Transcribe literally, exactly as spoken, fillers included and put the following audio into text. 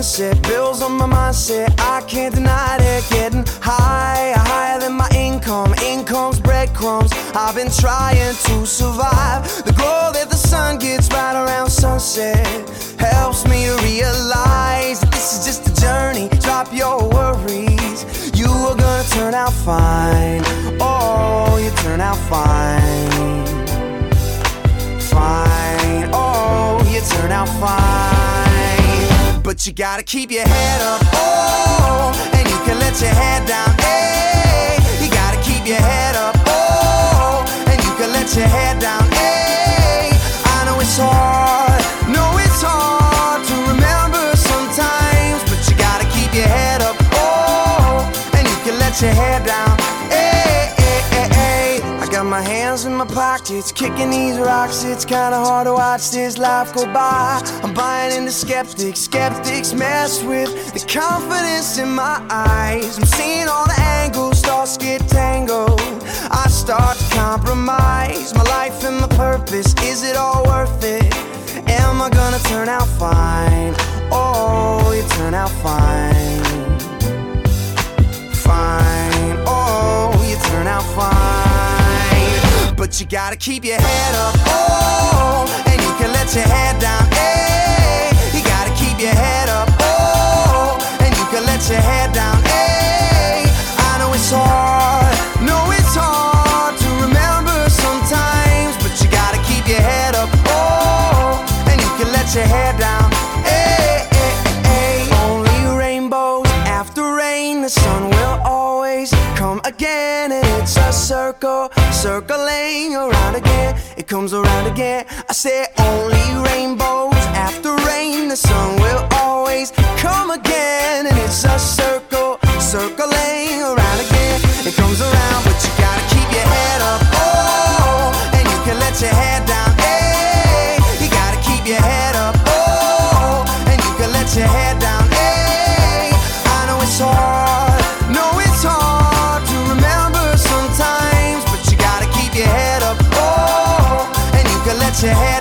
sunset, bills on my mindset, I can't deny it. Getting higher, higher than my income, income's breadcrumbs. I've been trying to survive. The glow that the sun gets right around sunset helps me to realize that this is just a journey. Drop your worries, you are gonna turn out fine. Oh, you turn out fine. Fine, oh, you turn out fine. But you gotta keep your head up, oh, and you can let your head down, hey. You gotta keep your head up, oh, and you can let your head down, hey. I know it's hard, know it's hard to remember sometimes, but you gotta keep your head up, oh, and you can let your head down, hey, hey, hey, hey. I got my hands in my pockets, kicking these rocks. It's kinda hard to watch this life go by. I'm buying into skeptics, skeptics mess with the confidence in my eyes. I'm seeing all the angles, thoughts get tangled. I start to compromise my life and my purpose. Is it all worth it? Am I gonna turn out fine? Oh, you turn out fine. Fine, oh, you turn out fine. But you gotta keep your head up, oh, and you can let your head down, hey. You gotta keep your head up, oh, and you can let your head down, hey. I know it's hard, know it's hard to remember sometimes, but you gotta keep your head up, oh, and you can let your head down, hey, hey, hey. Only rainbows after rain, the sun will always come again, and it's a circle, circling around again. It comes around again. I say only rainbows after rain, the sun will always come again, and it's a circle, circling around again. It comes around, but you gotta keep your head up, oh, and you can let your head down, hey. You gotta keep your head up, oh, and you can let your head down, hey. I know it's hard, know it's hard to remember sometimes, but you gotta keep your head up, oh, and you can let your head